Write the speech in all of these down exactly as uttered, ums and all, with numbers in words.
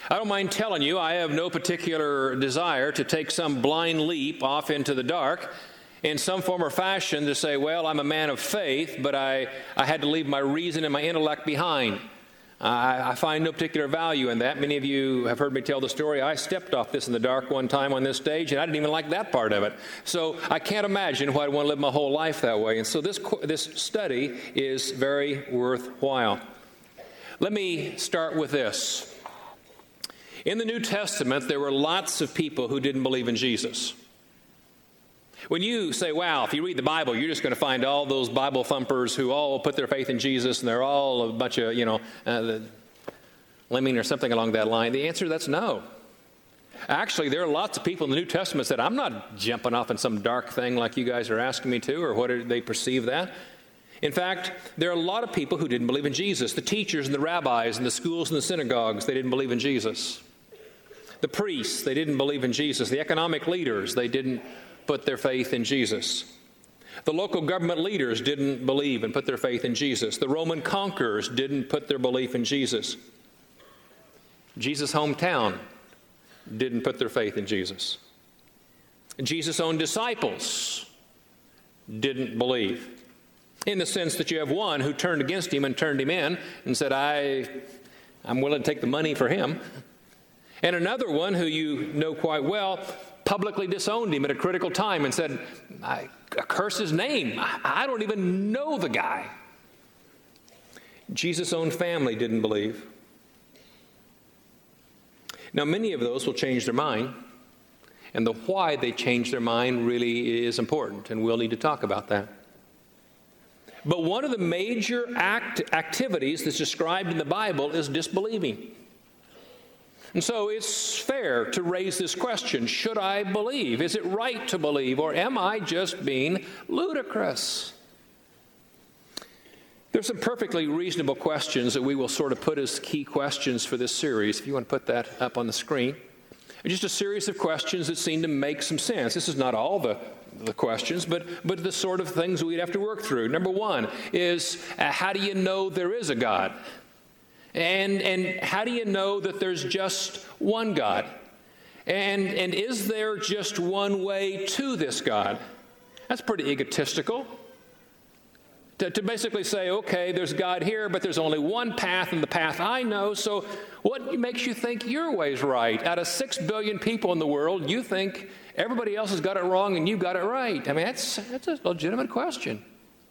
I don't mind telling you, I have no particular desire to take some blind leap off into the dark in some form or fashion to say, well, I'm a man of faith, but I, I had to leave my reason and my intellect behind. I, I find no particular value in that. Many of you have heard me tell the story. I stepped off this in the dark one time on this stage, and I didn't even like that part of it. So I can't imagine why I'd want to live my whole life that way. And so this, this study is very worthwhile. Let me start with this. In the New Testament, there were lots of people who didn't believe in Jesus. When you say, wow, if you read the Bible, you're just going to find all those Bible thumpers who all put their faith in Jesus, and they're all a bunch of, you know, uh, lemming or something along that line. The answer to that's no. Actually, there are lots of people in the New Testament that said, I'm not jumping off in some dark thing like you guys are asking me to, or what do they perceive that? In fact, there are a lot of people who didn't believe in Jesus. The teachers and the rabbis and the schools and the synagogues, they didn't believe in Jesus. The priests, they didn't believe in Jesus. The economic leaders, they didn't put their faith in Jesus. The local government leaders didn't believe and put their faith in Jesus. The Roman conquerors didn't put their belief in Jesus. Jesus' hometown didn't put their faith in Jesus. Jesus' own disciples didn't believe, in the sense that you have one who turned against him and turned him in and said, I, I'm willing to take the money for him. And another one who you know quite well publicly disowned him at a critical time and said, I curse his name. I don't even know the guy. Jesus' own family didn't believe. Now, many of those will change their mind, and the why they changed their mind really is important, and we'll need to talk about that. But one of the major act activities that's described in the Bible is disbelieving. And so it's fair to raise this question, should I believe? Is it right to believe, or am I just being ludicrous? There's some perfectly reasonable questions that we will sort of put as key questions for this series. If you want to put that up on the screen. Just a series of questions that seem to make some sense. This is not all the, the questions, but, but the sort of things we'd have to work through. Number one is, uh, how do you know there is a God? And, and how do you know that there's just one God? And, and is there just one way to this God? That's pretty egotistical. To, to basically say, okay, there's God here, but there's only one path, and the path I know, so what makes you think your way's right? Out of six billion people in the world, you think everybody else has got it wrong and you've got it right. I mean, that's, that's a legitimate question.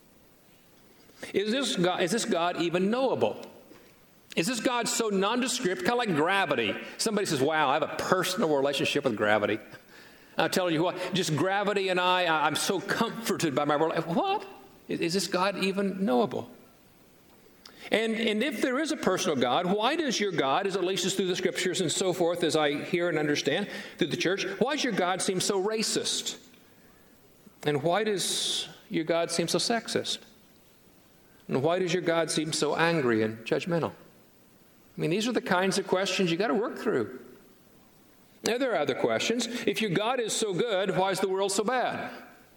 Is this God, is this God even knowable? Is this God so nondescript, kind of like gravity? Somebody says, wow, I have a personal relationship with gravity. I'll tell you what, just gravity and I, I'm so comforted by my relationship. What? Is this God even knowable? And, and if there is a personal God, why does your God, as at least as through the scriptures and so forth, as I hear and understand through the church, why does your God seem so racist? And why does your God seem so sexist? And why does your God seem so angry and judgmental? I mean, these are the kinds of questions you got to work through. Now, there are other questions. If your God is so good, why is the world so bad?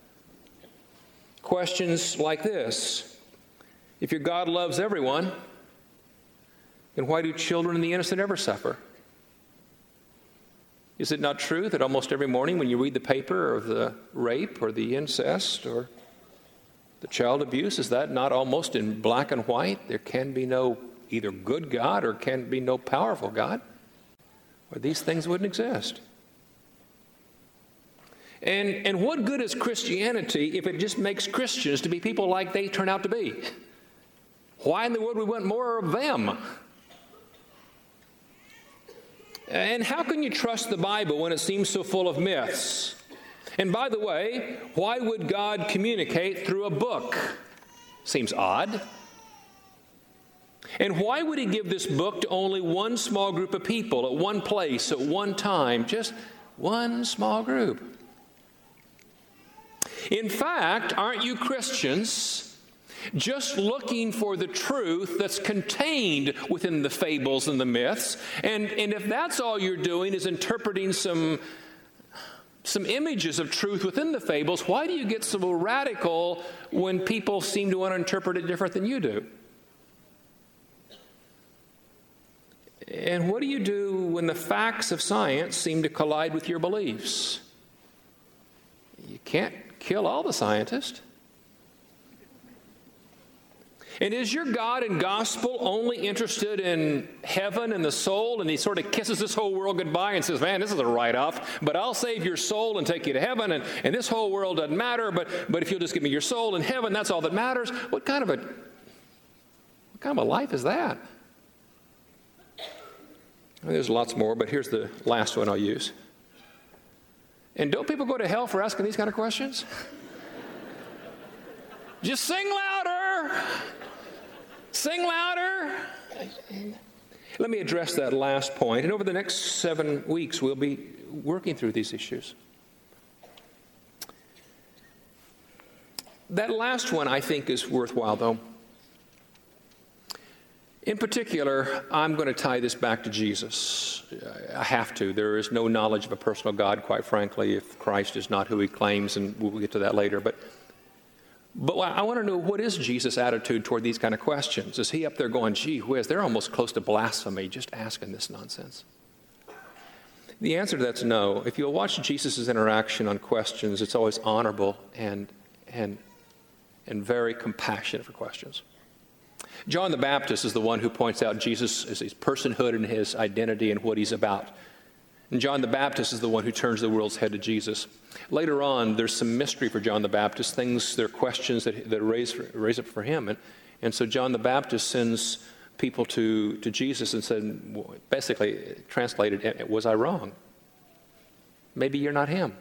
Questions like this. If your God loves everyone, then why do children and the innocent ever suffer? Is it not true that almost every morning when you read the paper of the rape or the incest or the child abuse, is that not almost in black and white? There can be no either good God or can be no powerful God, or these things wouldn't exist. And, and what good is Christianity if it just makes Christians to be people like they turn out to be? Why in the world would we want more of them? And how can you trust the Bible when it seems so full of myths? And by the way, why would God communicate through a book? Seems odd. And why would he give this book to only one small group of people at one place at one time? Just one small group. In fact, aren't you Christians just looking for the truth that's contained within the fables and the myths? And, and if that's all you're doing is interpreting some, some images of truth within the fables, why do you get so radical when people seem to want to interpret it different than you do? And what do you do when the facts of science seem to collide with your beliefs? You can't kill all the scientists. And is your God and gospel only interested in heaven and the soul, and he sort of kisses this whole world goodbye and says, man, this is a write-off, but I'll save your soul and take you to heaven, and, and this whole world doesn't matter, but, but if you'll just give me your soul in heaven, that's all that matters? What kind of a, what kind of a life is that? Well, there's lots more, but here's the last one I'll use. And don't people go to hell for asking these kind of questions? Just sing louder. Sing louder. Let me address that last point. And over the next seven weeks, we'll be working through these issues. That last one, I think, is worthwhile, though. In particular, I'm going to tie this back to Jesus. I have to. There is no knowledge of a personal God, quite frankly, if Christ is not who he claims, and we'll get to that later. But But I want to know, what is Jesus' attitude toward these kind of questions? Is he up there going, gee whiz, they're almost close to blasphemy just asking this nonsense? The answer to that's no. If you'll watch Jesus' interaction on questions, it's always honorable and, and, and very compassionate for questions. John the Baptist is the one who points out Jesus as his personhood and his identity and what he's about. And John the Baptist is the one who turns the world's head to Jesus. Later on, there's some mystery for John the Baptist, things, there are questions that, that raise, raise up for him. And, and so John the Baptist sends people to, to Jesus and said, basically translated, was I wrong? Maybe you're not him.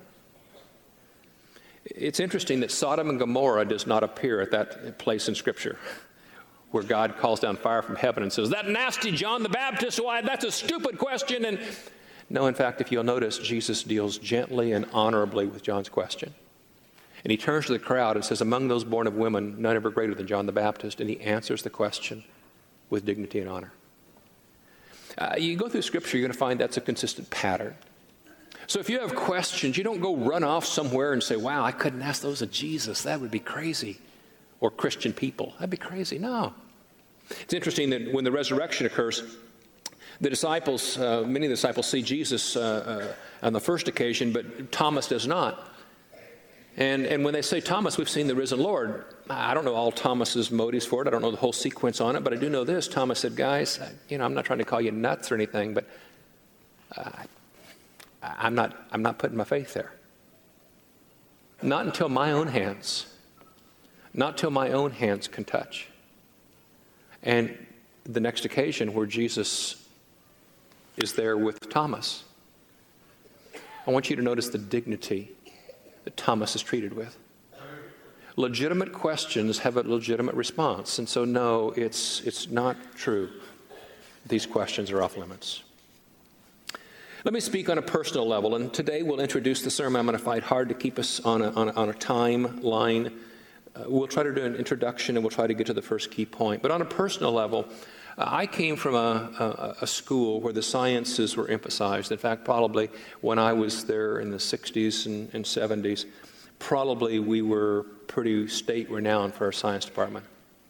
It's interesting that Sodom and Gomorrah does not appear at that place in Scripture, where God calls down fire from heaven and says, that nasty John the Baptist, why, that's a stupid question. And no, in fact, if you'll notice, Jesus deals gently and honorably with John's question. And he turns to the crowd and says, among those born of women, none ever greater than John the Baptist. And he answers the question with dignity and honor. Uh, you go through Scripture, you're going to find that's a consistent pattern. So if you have questions, you don't go run off somewhere and say, wow, I couldn't ask those of Jesus. That would be crazy. Or Christian people. That'd be crazy. No. It's interesting that when the resurrection occurs, the disciples, uh, many of the disciples see Jesus uh, uh, on the first occasion, but Thomas does not. And, and when they say, Thomas, we've seen the risen Lord, I don't know all Thomas's motives for it. I don't know the whole sequence on it, but I do know this. Thomas said, guys, you know, I'm not trying to call you nuts or anything, but uh, I'm not, I'm not putting my faith there. Not until my own hands, not till my own hands can touch. And the next occasion where Jesus is there with Thomas, I want you to notice the dignity that Thomas is treated with. Legitimate questions have a legitimate response. And so, no, it's, it's not true. These questions are off limits. Let me speak on a personal level. And today we'll introduce the sermon. I'm going to fight hard to keep us on a, on a, on a timeline. Uh, we'll try to do an introduction and we'll try to get to the first key point. But on a personal level, uh, I came from a, a, a school where the sciences were emphasized. In fact, probably when I was there in the sixties and, and seventies, probably we were pretty state renowned for our science department.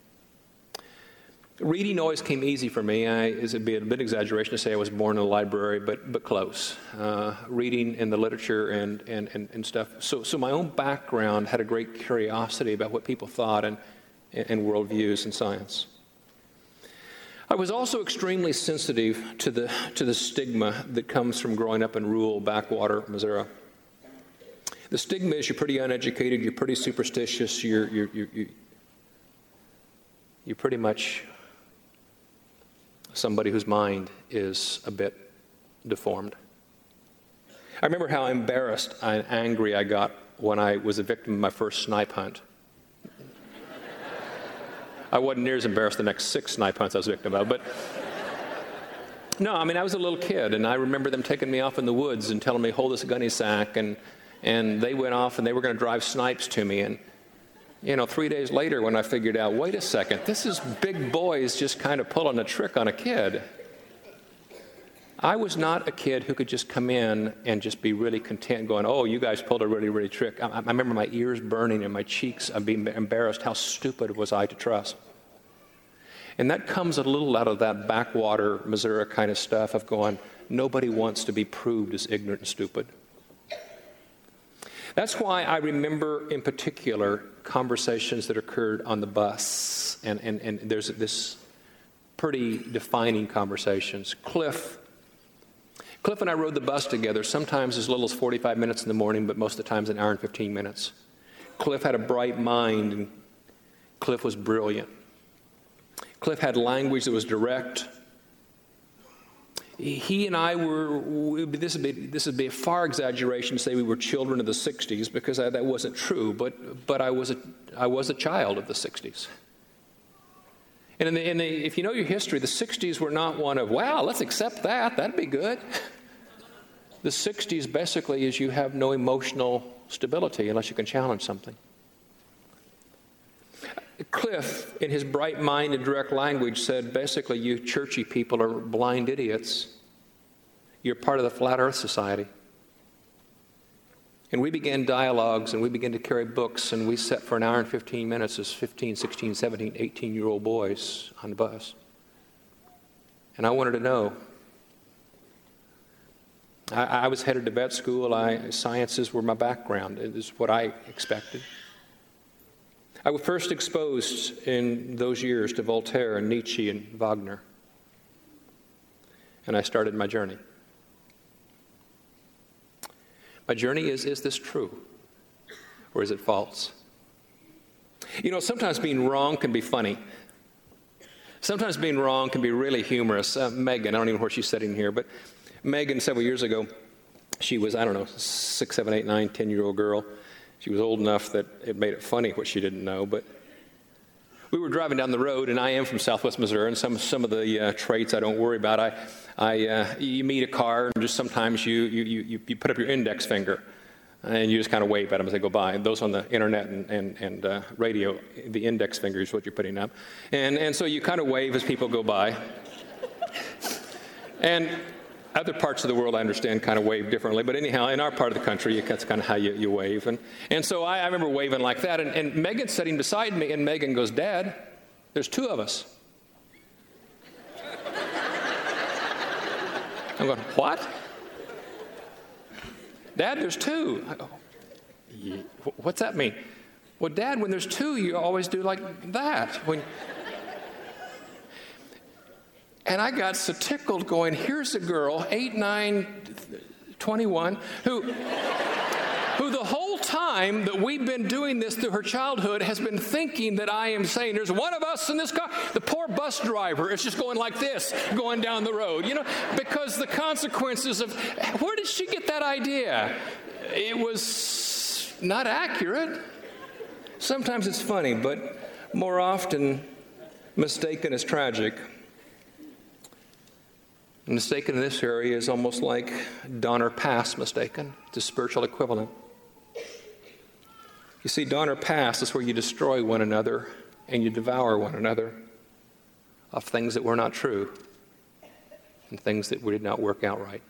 Reading always came easy for me. I, it'd be a bit exaggeration to say I was born in a library, but but close. Uh, reading in the literature and, and, and, and stuff. So so my own background had a great curiosity about what people thought and, and worldviews in science. I was also extremely sensitive to the to the stigma that comes from growing up in rural backwater Missouri. The stigma is you're pretty uneducated, you're pretty superstitious, you're you're you're, you're, you're pretty much somebody whose mind is a bit deformed. I remember how embarrassed and angry I got when I was a victim of my first snipe hunt. I wasn't near as embarrassed the next six snipe hunts I was a victim of, but no, I mean, I was a little kid, and I remember them taking me off in the woods and telling me, hold this gunny sack, and, and they went off and they were going to drive snipes to me, and you know, three days later when I figured out, wait a second, this is big boys just kind of pulling a trick on a kid. I was not a kid who could just come in and just be really content going, oh, you guys pulled a really, really trick. I, I remember my ears burning and my cheeks, I'd be embarrassed. How stupid was I to trust? And that comes a little out of that backwater Missouri kind of stuff of going, nobody wants to be proved as ignorant and stupid. That's why I remember in particular conversations that occurred on the bus. And, and, and there's this pretty defining conversations. Cliff, Cliff and I rode the bus together, sometimes as little as forty-five minutes in the morning, but most of the times an hour and fifteen minutes. Cliff had a bright mind, and Cliff was brilliant. Cliff had language that was direct. He and I were, this would be, this would be a far exaggeration to say we were children of the sixties, because I, that wasn't true, but, but I, was a, I was a child of the sixties. And in the, in the, if you know your history, the sixties were not one of, wow, let's accept that, that'd be good. The sixties basically is you have no emotional stability unless you can challenge something. Cliff, in his bright mind and direct language, said, basically, you churchy people are blind idiots. You're part of the Flat Earth Society. And we began dialogues, and we began to carry books, and we sat for an hour and fifteen minutes as fifteen, sixteen, seventeen, eighteen-year-old boys on the bus. And I wanted to know. I, I was headed to vet school. I, sciences were my background. It is what I expected. I was first exposed in those years to Voltaire and Nietzsche and Wagner. And I started my journey. My journey is, is this true? Or is it false? You know, sometimes being wrong can be funny. Sometimes being wrong can be really humorous. Uh, Megan, I don't even know where she's sitting here, but Megan, several years ago, she was, I don't know, six, seven, eight, nine, ten-year-old girl. She was old enough that it made it funny what she didn't know, but we were driving down the road, and I am from Southwest Missouri, and some some of the uh, traits I don't worry about. I, I, uh, you meet a car, and just sometimes you you you you put up your index finger, and you just kind of wave at them as they go by. And those on the internet and and, and uh, radio, the index finger is what you're putting up, and and so you kind of wave as people go by, and other parts of the world, I understand, kind of wave differently. But anyhow, in our part of the country, that's kind of how you, you wave. And, and so I, I remember waving like that. And, and Megan's sitting beside me, and Megan goes, Dad, there's two of us. I'm going, what? Dad, there's two. I go, yeah. What's that mean? Well, Dad, when there's two, you always do like that. When... And I got so tickled going, here's a girl, eight, nine, twenty-one, who, who the whole time that we've been doing this through her childhood has been thinking that I am saying, there's one of us in this car. The poor bus driver is just going like this, going down the road, you know, because the consequences of, where did she get that idea? It was not accurate. Sometimes it's funny, but more often, mistaken is tragic. Mistaken in this area is almost like Donner Pass mistaken. It's a spiritual equivalent. You see, Donner Pass is where you destroy one another and you devour one another of things that were not true and things that did not work out right.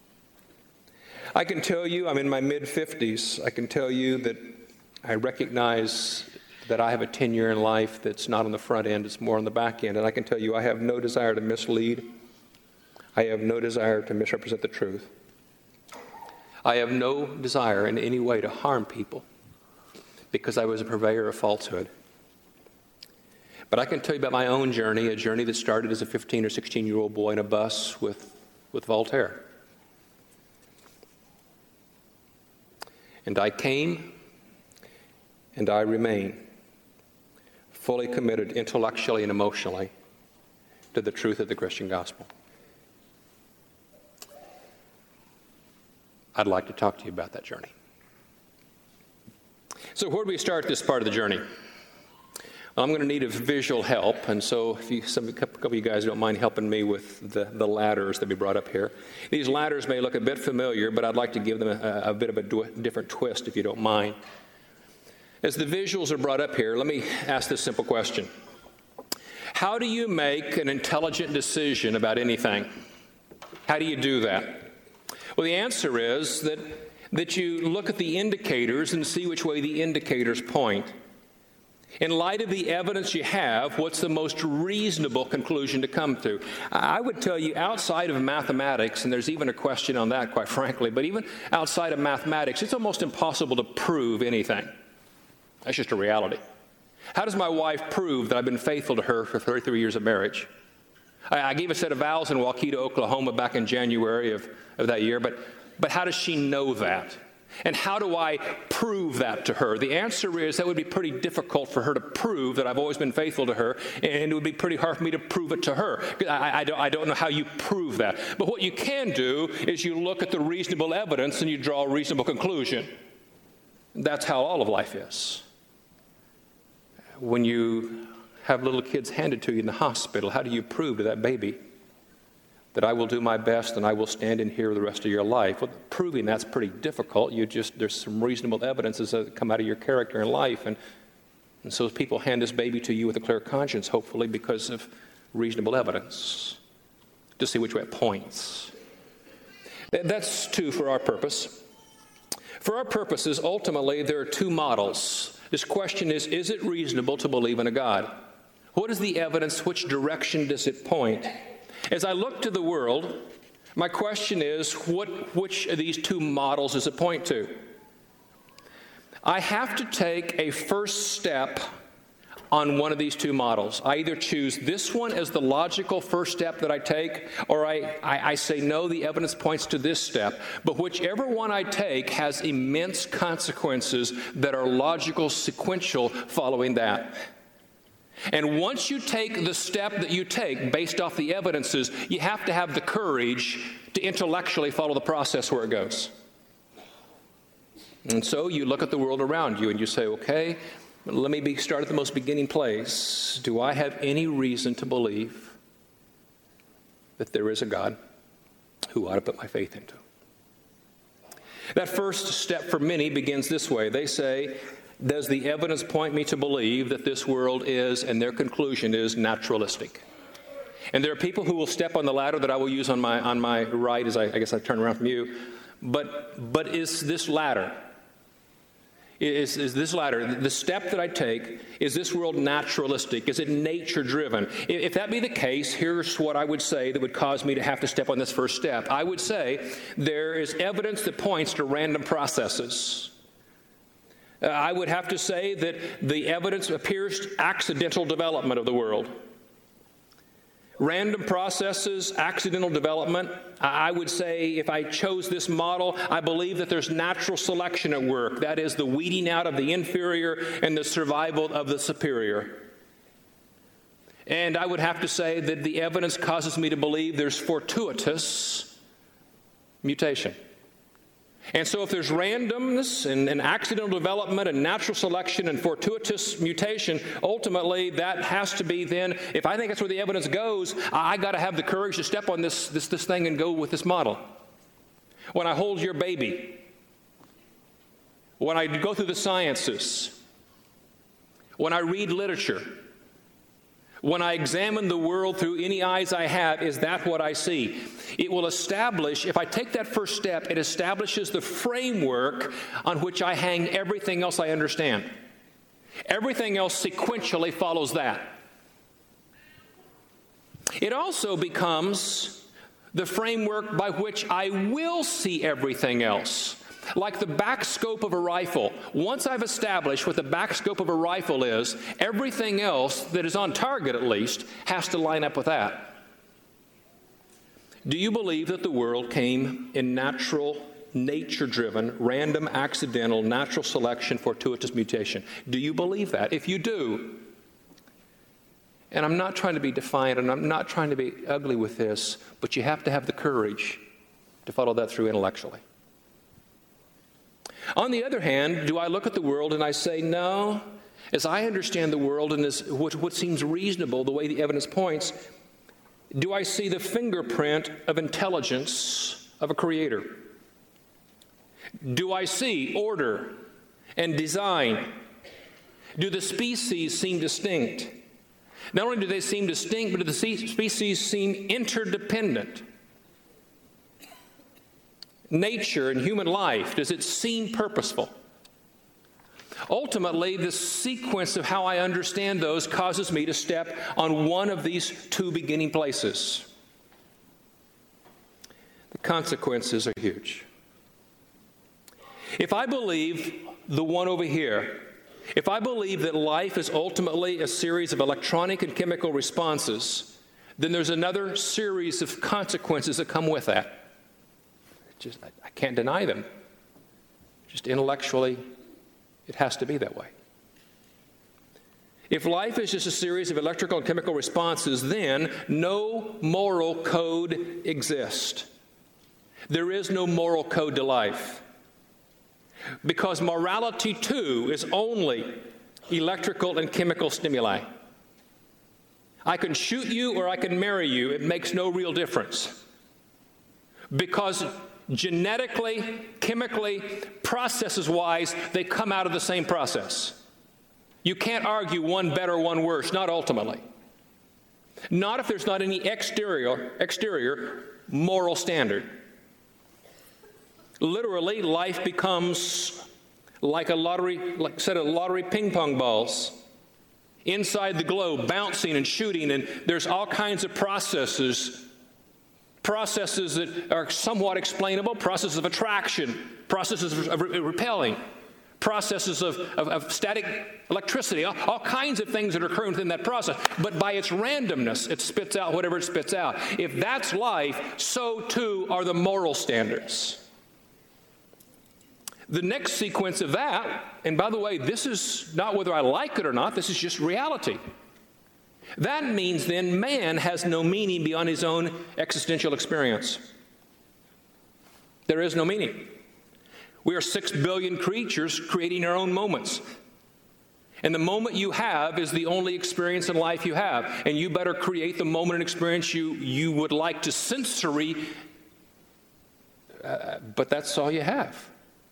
I can tell you, I'm in my mid-fifties, I can tell you that I recognize that I have a tenure in life that's not on the front end, it's more on the back end. And I can tell you I have no desire to mislead. I have no desire to misrepresent the truth. I have no desire in any way to harm people because I was a purveyor of falsehood. But I can tell you about my own journey, a journey that started as a fifteen or sixteen-year-old boy in a bus with, with Voltaire. And I came and I remain fully committed intellectually and emotionally to the truth of the Christian gospel. I'd like to talk to you about that journey. So where do we start this part of the journey? Well, I'm going to need a visual help, and so if you, some, a couple of you guys don't mind helping me with the, the ladders that we brought up here. These ladders may look a bit familiar, but I'd like to give them a, a bit of a dw- different twist, if you don't mind. As the visuals are brought up here, let me ask this simple question. How do you make an intelligent decision about anything? How do you do that? Well, the answer is that, that you look at the indicators and see which way the indicators point. In light of the evidence you have, what's the most reasonable conclusion to come to? I would tell you, outside of mathematics, and there's even a question on that, quite frankly, but even outside of mathematics, it's almost impossible to prove anything. That's just a reality. How does my wife prove that I've been faithful to her for thirty-three years of marriage? I, I gave a set of vows in Waukeeta, Oklahoma back in January of, of that year, but, but how does she know that? And how do I prove that to her? The answer is that would be pretty difficult for her to prove that I've always been faithful to her, and it would be pretty hard for me to prove it to her. I, I, don't, I don't know how you prove that. But what you can do is you look at the reasonable evidence and you draw a reasonable conclusion. That's how all of life is. When you have little kids handed to you in the hospital, how do you prove to that baby that I will do my best and I will stand in here the rest of your life? Well, proving that's pretty difficult. You just there's some reasonable evidences that come out of your character and life, and, and so people hand this baby to you with a clear conscience, hopefully because of reasonable evidence, to see which way it points. That's two for our purpose. For our purposes, ultimately, there are two models. This question is, is it reasonable to believe in a God? What is the evidence? Which direction does it point? As I look to the world, my question is, what, which of these two models does it point to? I have to take a first step on one of these two models. I either choose this one as the logical first step that I take, or I, I, I say, no, the evidence points to this step. But whichever one I take has immense consequences that are logical, sequential following that. And once you take the step that you take based off the evidences, you have to have the courage to intellectually follow the process where it goes. And so you look at the world around you and you say, okay, let me be, start at the most beginning place. Do I have any reason to believe that there is a God who I ought to put my faith into? That first step for many begins this way. They say, does the evidence point me to believe that this world is, and their conclusion is, naturalistic? And there are people who will step on the ladder that I will use on my on my right as I, I guess I turn around from you. But but is this ladder, is, is this ladder, the step that I take, is this world naturalistic? Is it nature-driven? If that be the case, here's what I would say that would cause me to have to step on this first step. I would say there is evidence that points to random processes. Uh, I would have to say that the evidence appears accidental development of the world. Random processes, accidental development. I would say if I chose this model, I believe that there's natural selection at work. That is the weeding out of the inferior and the survival of the superior. And I would have to say that the evidence causes me to believe there's fortuitous mutation. And so if there's randomness and, and accidental development and natural selection and fortuitous mutation, ultimately that has to be then, if I think that's where the evidence goes, I, I got to have the courage to step on this, this, this thing and go with this model. When I hold your baby, when I go through the sciences, when I read literature, when I examine the world through any eyes I have, is that what I see? It will establish, if I take that first step, it establishes the framework on which I hang everything else I understand. Everything else sequentially follows that. It also becomes the framework by which I will see everything else. Like the back scope of a rifle. Once I've established what the back scope of a rifle is, everything else that is on target at least has to line up with that. Do you believe that the world came in natural, nature-driven, random, accidental, natural selection, fortuitous mutation? Do you believe that? If you do, and I'm not trying to be defiant and I'm not trying to be ugly with this, but you have to have the courage to follow that through intellectually. On the other hand, do I look at the world and I say, no, as I understand the world and as what, what seems reasonable, the way the evidence points, do I see the fingerprint of intelligence of a creator? Do I see order and design? Do the species seem distinct? Not only do they seem distinct, but do the species seem interdependent? Nature and human life, does it seem purposeful? ultimately, the sequence of how I understand those causes me to step on one of these two beginning places. The consequences are huge. If I believe the one over here, if I believe that life is ultimately a series of electronic and chemical responses, then there's another series of consequences that come with that. Just, I, I can't deny them. Just intellectually, it has to be that way. If life is just a series of electrical and chemical responses, then no moral code exists. There is no moral code to life. Because morality, too, is only electrical and chemical stimuli. I can shoot you or I can marry you. It makes no real difference. Because genetically, chemically, processes-wise, they come out of the same process. You can't argue one better, one worse, not ultimately. Not if there's not any exterior, exterior moral standard. Literally, life becomes like a lottery, like a set of lottery ping pong balls inside the globe, bouncing and shooting, and there's all kinds of processes, processes that are somewhat explainable, processes of attraction, processes of repelling, processes of, of, of static electricity, all, all kinds of things that are occurring within that process. But by its randomness, it spits out whatever it spits out. If that's life, so too are the moral standards. The next sequence of that, and by the way, this is not whether I like it or not, this is just reality. That means then man has no meaning beyond his own existential experience. There is no meaning. We are six billion creatures creating our own moments. And the moment you have is the only experience in life you have. And you better create the moment and experience you, you would like to sensory, uh, but that's all you have.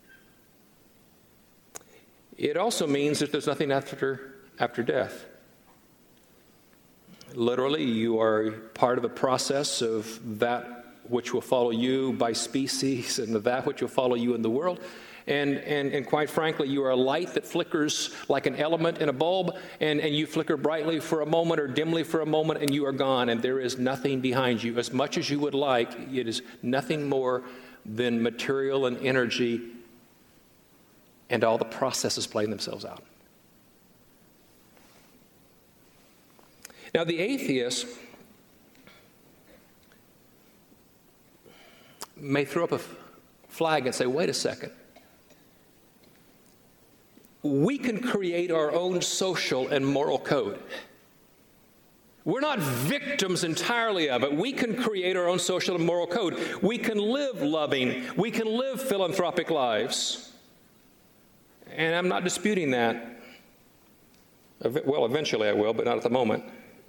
It also means that there's nothing after, after death. Literally, you are part of the process of that which will follow you by species and of that which will follow you in the world. And, and, and quite frankly, you are a light that flickers like an element in a bulb, and, and you flicker brightly for a moment or dimly for a moment, and you are gone, and there is nothing behind you. As much as you would like, it is nothing more than material and energy, and all the processes playing themselves out. Now, the atheist may throw up a flag and say, wait a second. We can create our own social and moral code. We're not victims entirely of it. We can create our own social and moral code. We can live loving. We can live philanthropic lives. And I'm not disputing that. Well, eventually I will, but not at the moment.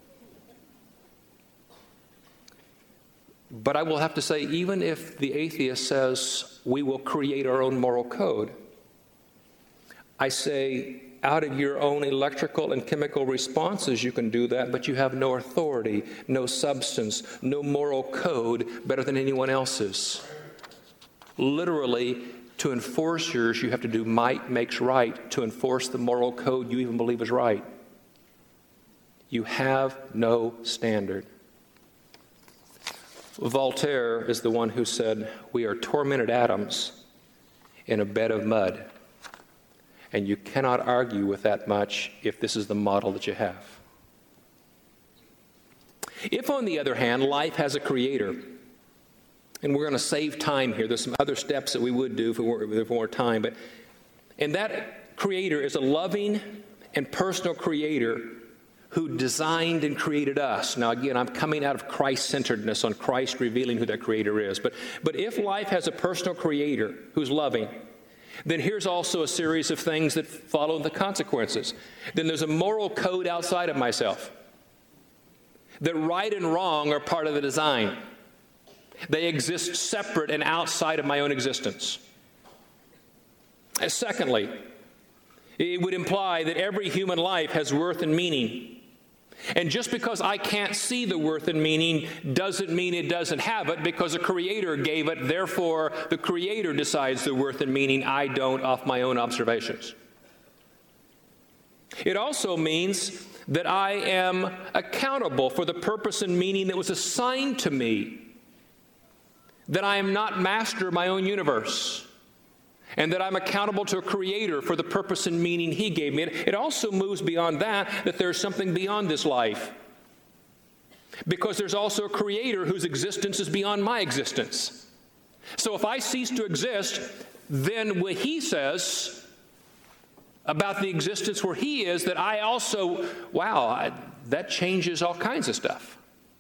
But I will have to say, even if the atheist says we will create our own moral code, I say, out of your own electrical and chemical responses, you can do that, but you have no authority, no substance, no moral code better than anyone else's. Literally, to enforce yours, you have to do might makes right to enforce the moral code you even believe is right. You have no standard. Voltaire is the one who said, we are tormented atoms in a bed of mud. And you cannot argue with that much if this is the model that you have. If, on the other hand, life has a creator, and we're going to save time here. There's some other steps that we would do if we were, if we more time. But, and that creator is a loving and personal creator who designed and created us. Now, again, I'm coming out of Christ-centeredness on Christ revealing who that creator is. But, but if life has a personal creator who's loving, then here's also a series of things that follow the consequences. Then there's a moral code outside of myself. That right and wrong are part of the design. They exist separate and outside of my own existence. And secondly, it would imply that every human life has worth and meaning. And just because I can't see the worth and meaning doesn't mean it doesn't have it, because a creator gave it. Therefore, the creator decides the worth and meaning. I don't off my own observations. It also means that I am accountable for the purpose and meaning that was assigned to me, that I am not master of my own universe, and that I'm accountable to a Creator for the purpose and meaning He gave me. It also moves beyond that, that there's something beyond this life, because there's also a Creator whose existence is beyond my existence. So if I cease to exist, then what He says about the existence where He is, that I also, wow, I, that changes all kinds of stuff.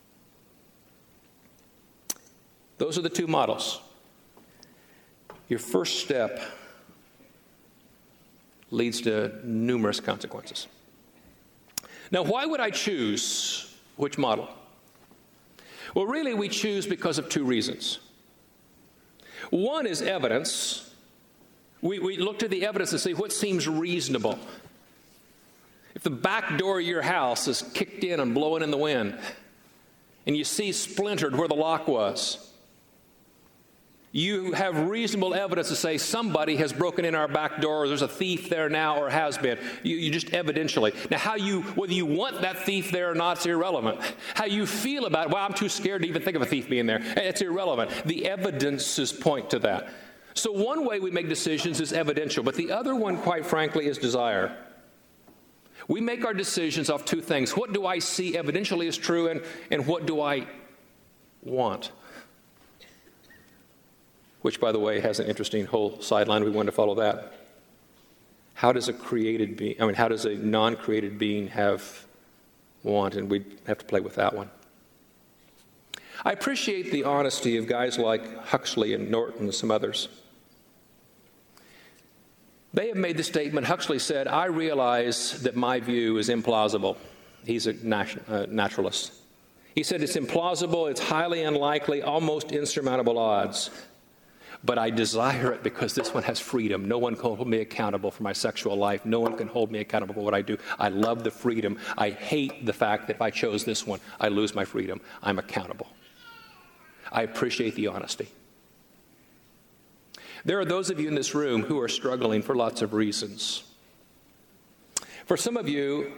Those are the two models. Your first step leads to numerous consequences. Now, why would I choose which model? Well, really, we choose because of two reasons. One is evidence. We, we look to the evidence and see what seems reasonable. If the back door of your house is kicked in and blowing in the wind, and you see splintered where the lock was, you have reasonable evidence to say somebody has broken in our back door, or there's a thief there now, or has been. You, you just evidentially. Now, how you, whether you want that thief there or not, it's irrelevant. How you feel about it, well, I'm too scared to even think of a thief being there. It's irrelevant. The evidences point to that. So one way we make decisions is evidential, but the other one, quite frankly, is desire. We make our decisions off two things. What do I see evidentially as true, and, and what do I want? Which, by the way, has an interesting whole sideline. We want to follow that. How does a created being, I mean, how does a non-created being have want? And we have to play with that one. I appreciate the honesty of guys like Huxley and Norton and some others. They have made the statement, Huxley said, I realize that my view is implausible. He's a nat- uh, naturalist. He said it's implausible, it's highly unlikely, almost insurmountable odds. But I desire it because this one has freedom. No one can hold me accountable for my sexual life. No one can hold me accountable for what I do. I love the freedom. I hate the fact that if I chose this one, I lose my freedom. I'm accountable. I appreciate the honesty. There are those of you in this room who are struggling for lots of reasons. For some of you,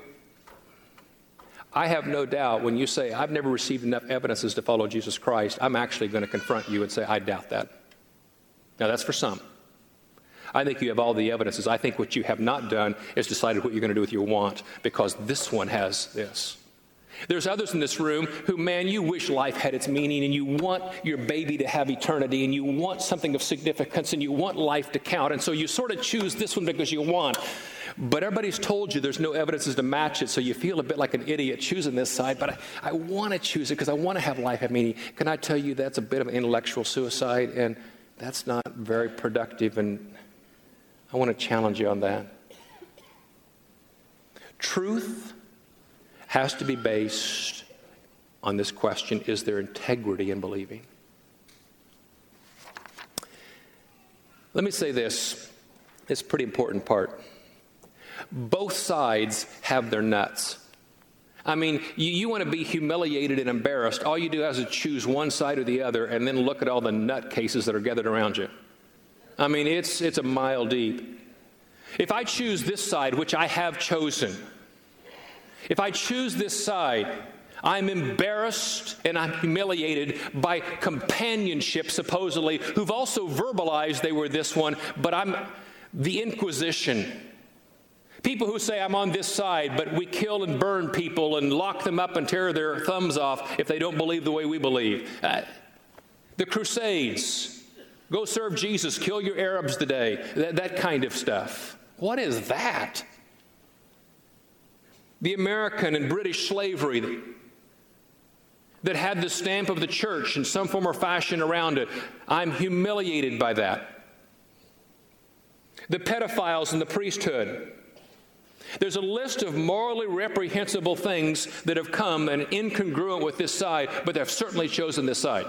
I have no doubt when you say, I've never received enough evidences to follow Jesus Christ, I'm actually going to confront you and say, I doubt that. Now, that's for some. I think you have all the evidences. I think what you have not done is decided what you're going to do with your want, because this one has this. There's others in this room who, man, you wish life had its meaning, and you want your baby to have eternity, and you want something of significance, and you want life to count, and so you sort of choose this one because you want. But everybody's told you there's no evidences to match it, so you feel a bit like an idiot choosing this side, but I, I want to choose it because I want to have life have meaning. Can I tell you that's a bit of intellectual suicide, and that's not very productive, and I want to challenge you on that. Truth has to be based on this question, is there integrity in believing? Let me say this. It's a pretty important part. Both sides have their nuts. I mean, you, you want to be humiliated and embarrassed. All you do is to choose one side or the other and then look at all the nut cases that are gathered around you. I mean, it's, it's a mile deep. If I choose this side, which I have chosen, if I choose this side, I'm embarrassed and I'm humiliated by companionship, supposedly, who've also verbalized they were this one, but I'm the Inquisition. People who say, I'm on this side, but we kill and burn people and lock them up and tear their thumbs off if they don't believe the way we believe. Uh, the Crusades. Go serve Jesus, kill your Arabs today. That, that kind of stuff. What is that? The American and British slavery that, that had the stamp of the church in some form or fashion around it. I'm humiliated by that. The pedophiles in the priesthood. There's a list of morally reprehensible things that have come and incongruent with this side, but they've certainly chosen this side.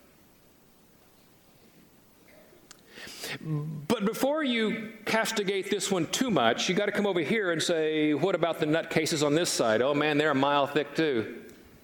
But before you castigate this one too much, you got to come over here and say, what about the nutcases on this side? Oh man, they're a mile thick too.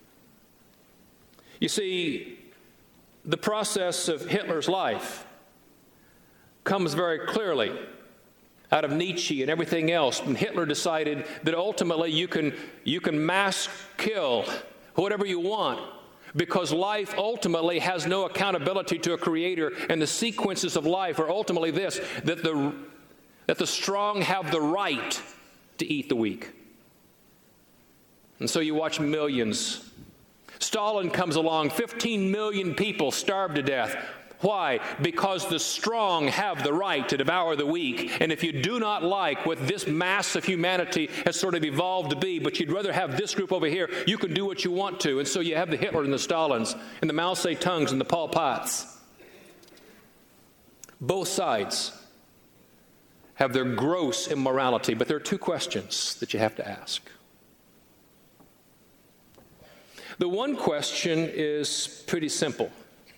You see, the process of Hitler's life comes very clearly out of Nietzsche and everything else. And Hitler decided that ultimately you can, you can mass kill whatever you want, because life ultimately has no accountability to a creator, and the sequences of life are ultimately this, that the, that the strong have the right to eat the weak. And so you watch millions. Stalin comes along, fifteen million people starved to death. Why? Because the strong have the right to devour the weak. And if you do not like what this mass of humanity has sort of evolved to be, but you'd rather have this group over here, you can do what you want to. And so you have the Hitler and the Stalins and the Mao Zedongs and the Pol Pots. Both sides have their gross immorality, but there are two questions that you have to ask. The one question is pretty simple.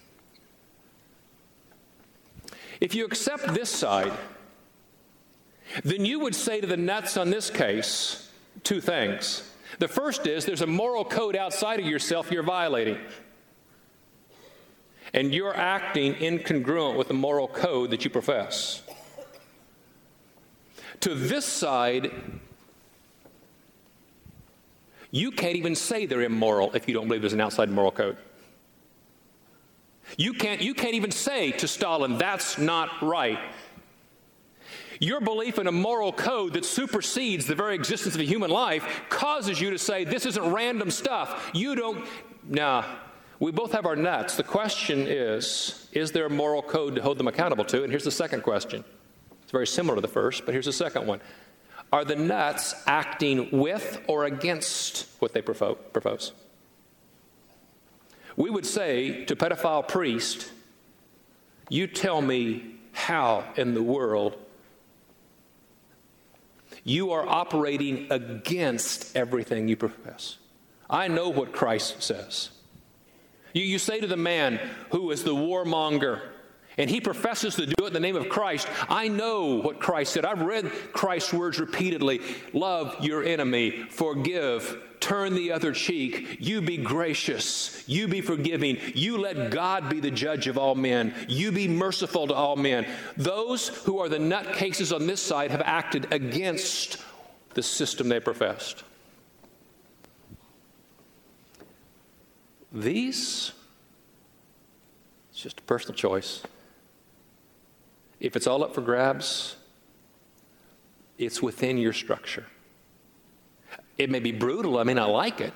If you accept this side, then you would say to the nuts on this case two things. The first is there's a moral code outside of yourself you're violating. And you're acting incongruent with the moral code that you profess. To this side, you can't even say they're immoral if you don't believe there's an outside moral code. You can't, you can't even say to Stalin, that's not right. Your belief in a moral code that supersedes the very existence of a human life causes you to say, this isn't random stuff. You don't, nah, we both have our nuts. The question is, is there a moral code to hold them accountable to? And here's the second question. It's very similar to the first, but here's the second one. Are the nuts acting with or against what they propose? We would say to pedophile priest, you tell me how in the world you are operating against everything you profess. I know what Christ says. You, you say to the man who is the warmonger, and he professes to do it in the name of Christ, I know what Christ said. I've read Christ's words repeatedly. Love your enemy, forgive, turn the other cheek, you be gracious, you be forgiving, you let God be the judge of all men, you be merciful to all men. Those who are the nutcases on this side have acted against the system they professed. These, it's just a personal choice. If it's all up for grabs, it's within your structure. It may be brutal, I may not like it.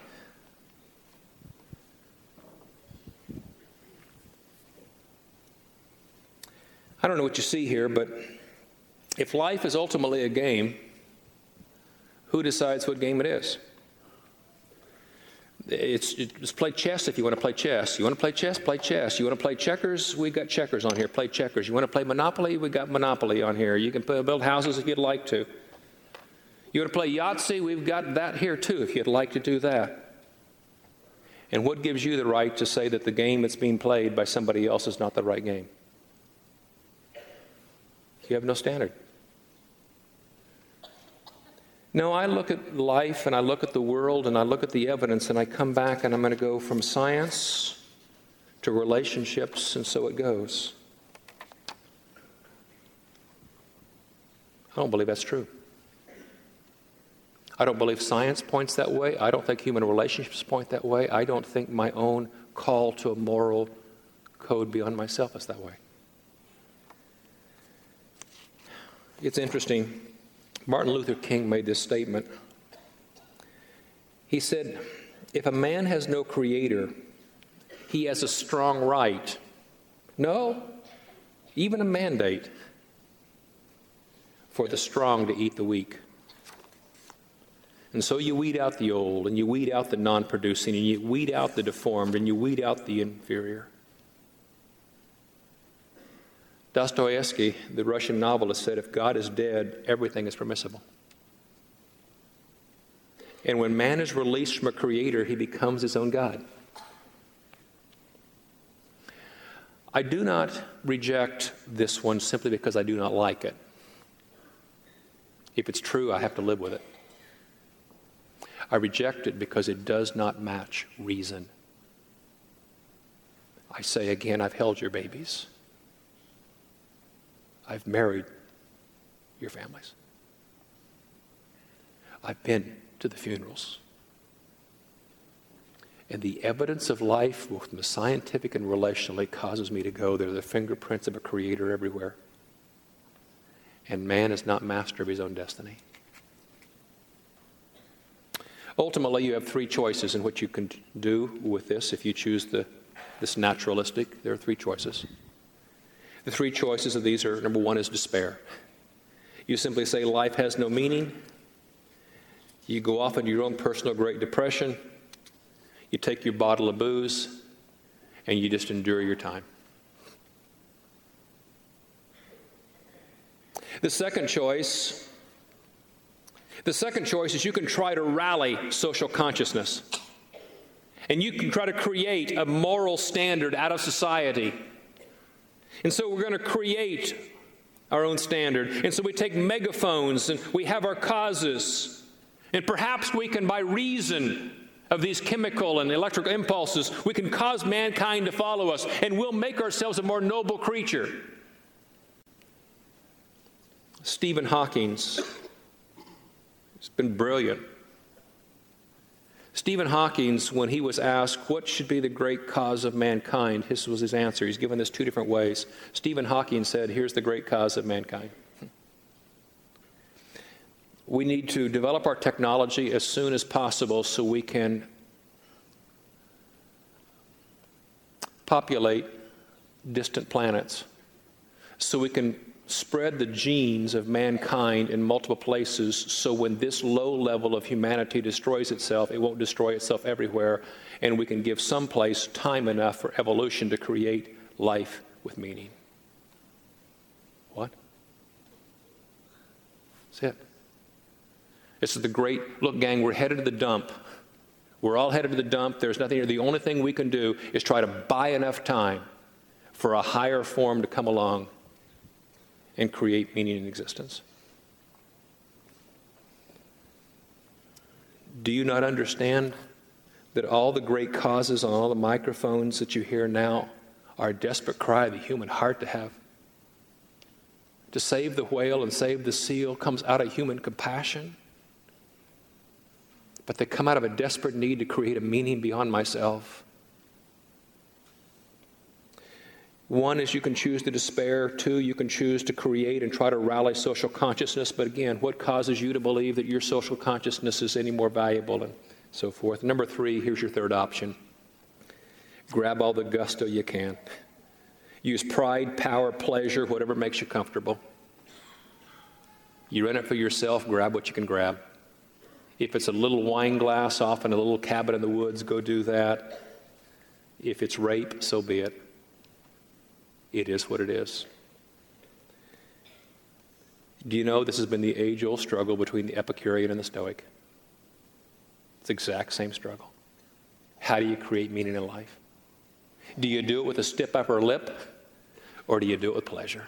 I don't know what you see here, but if life is ultimately a game, who decides what game it is? It's, it's play chess if you want to play chess. You want to play chess? Play chess. You want to play checkers? We got checkers on here. Play checkers. You want to play Monopoly? We got Monopoly on here. You can build houses if you'd like to. You want to play Yahtzee? We've got that here too if you'd like to do that. And what gives you the right to say that the game that's being played by somebody else is not the right game? You have no standard. No, I look at life and I look at the world and I look at the evidence and I come back and I'm going to go from science to relationships, and so it goes. I don't believe that's true. I don't believe science points that way. I don't think human relationships point that way. I don't think my own call to a moral code beyond myself is that way. It's interesting. Martin Luther King made this statement. He said, if a man has no creator, he has a strong right. No, even a mandate for the strong to eat the weak. And so you weed out the old, and you weed out the non-producing, and you weed out the deformed, and you weed out the inferior. Dostoevsky, the Russian novelist, said, if God is dead, everything is permissible. And when man is released from a creator, he becomes his own God. I do not reject this one simply because I do not like it. If it's true, I have to live with it. I reject it because it does not match reason. I say again, I've held your babies. I've married your families. I've been to the funerals. And the evidence of life, both from the scientific and relationally, causes me to go there. The fingerprints of a creator everywhere. And man is not master of his own destiny. Ultimately, you have three choices in what you can do with this. If you choose the, this naturalistic, there are three choices. The three choices of these are, number one is despair. You simply say life has no meaning. You go off into your own personal Great Depression. You take your bottle of booze, and you just endure your time. The second choice, the second choice is you can try to rally social consciousness. And you can try to create a moral standard out of society. And so we're going to create our own standard. And so we take megaphones and we have our causes. And perhaps we can, by reason of these chemical and electrical impulses, we can cause mankind to follow us, and we'll make ourselves a more noble creature. Stephen Hawking's, it's been brilliant. Stephen Hawking's, when he was asked what should be the great cause of mankind, this was his answer. He's given this two different ways. Stephen Hawking said, here's the great cause of mankind. We need to develop our technology as soon as possible so we can populate distant planets, so we can spread the genes of mankind in multiple places, so when this low level of humanity destroys itself, it won't destroy itself everywhere, and we can give some place time enough for evolution to create life with meaning. What? That's it. This is the great, look, gang, we're headed to the dump. We're all headed to the dump. There's nothing here. The only thing we can do is try to buy enough time for a higher form to come along and create meaning in existence. Do you not understand that all the great causes on all the microphones that you hear now are a desperate cry of the human heart to have? To save the whale and save the seal comes out of human compassion. But they come out of a desperate need to create a meaning beyond myself. One is you can choose to despair. Two, you can choose to create and try to rally social consciousness. But again, what causes you to believe that your social consciousness is any more valuable and so forth? Number three, here's your third option. Grab all the gusto you can. Use pride, power, pleasure, whatever makes you comfortable. You're in it for yourself, grab what you can grab. If it's a little wine glass off in a little cabin in the woods, go do that. If it's rape, so be it. It is what it is. Do you know this has been the age-old struggle between the Epicurean and the Stoic? It's the exact same struggle. How do you create meaning in life? Do you do it with a stiff upper lip, or do you do it with pleasure?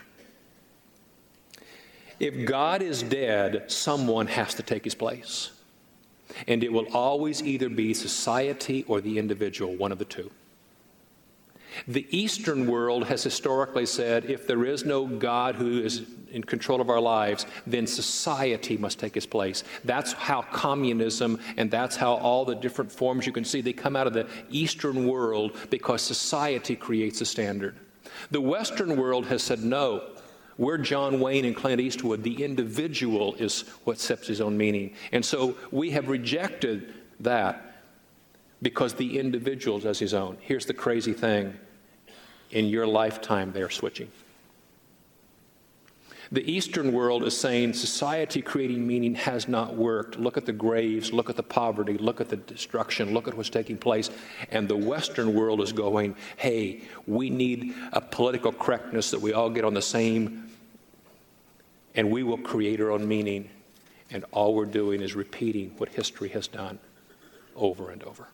If God is dead, someone has to take his place. And it will always either be society or the individual, one of the two. The Eastern world has historically said, if there is no God who is in control of our lives, then society must take his place. That's how communism and that's how all the different forms you can see, they come out of the Eastern world because society creates a standard. The Western world has said, no, we're John Wayne and Clint Eastwood. The individual is what sets his own meaning. And so we have rejected that because the individual does his own. Here's the crazy thing. In your lifetime, they're switching. The Eastern world is saying society creating meaning has not worked. Look at the graves, look at the poverty, look at the destruction, look at what's taking place. And the Western world is going, hey, we need a political correctness that we all get on the same, and we will create our own meaning. And all we're doing is repeating what history has done over and over.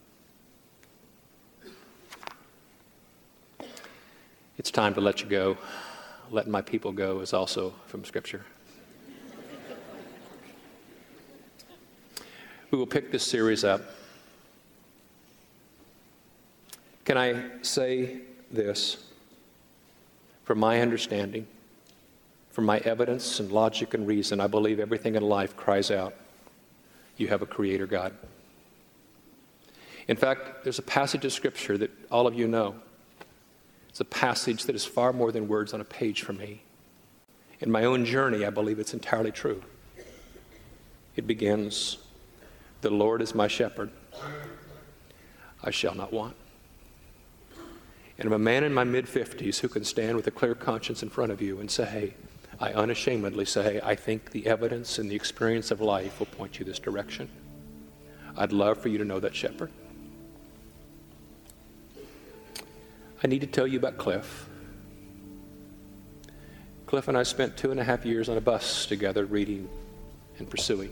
It's time to let you go. Letting my people go is also from Scripture. We will pick this series up. Can I say this? From my understanding, from my evidence and logic and reason, I believe everything in life cries out, you have a creator God. In fact, there's a passage of Scripture that all of you know. It's a passage that is far more than words on a page for me. In my own journey, I believe it's entirely true. It begins, the Lord is my shepherd. I shall not want. And I'm a man in my mid-fifties who can stand with a clear conscience in front of you and say, I unashamedly say, I think the evidence and the experience of life will point you this direction. I'd love for you to know that shepherd. I need to tell you about Cliff. Cliff and I spent two and a half years on a bus together reading and pursuing.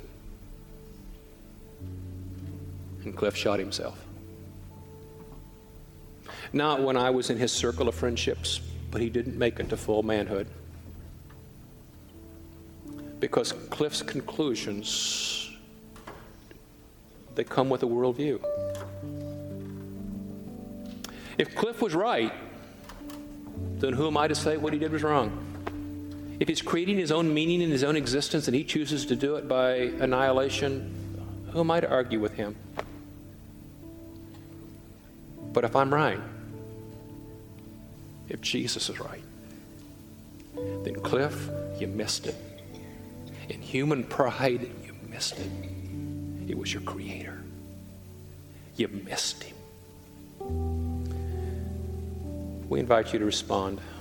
And Cliff shot himself. Not when I was in his circle of friendships, but he didn't make it to full manhood. Because Cliff's conclusions, they come with a worldview. If Cliff was right, then who am I to say what he did was wrong? If he's creating his own meaning in his own existence and he chooses to do it by annihilation, who am I to argue with him? But if I'm right, if Jesus is right, then Cliff, you missed it. In human pride, you missed it. It was your Creator. You missed him. We invite you to respond.